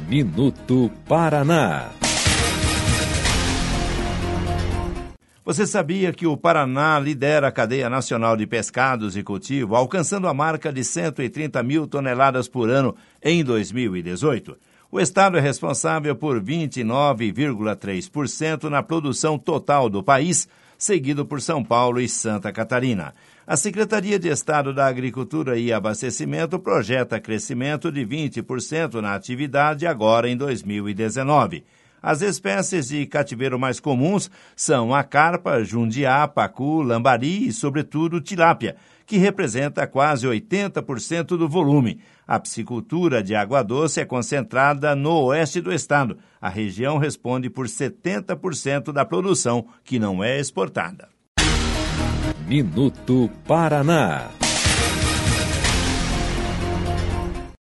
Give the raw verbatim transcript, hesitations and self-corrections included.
Minuto Paraná. Você sabia que o Paraná lidera a cadeia nacional de pescados e cultivo, alcançando a marca de cento e trinta mil toneladas por ano em dois mil e dezoito? O estado é responsável por vinte e nove vírgula três por cento na produção total do país, seguido por São Paulo e Santa Catarina. A Secretaria de Estado da Agricultura e Abastecimento projeta crescimento de vinte por cento na atividade agora em dois mil e dezenove. As espécies de cativeiro mais comuns são a carpa, jundiá, pacu, lambari e, sobretudo, tilápia, que representa quase oitenta por cento do volume. A piscicultura de água doce é concentrada no oeste do estado. A região responde por setenta por cento da produção, que não é exportada. Minuto Paraná.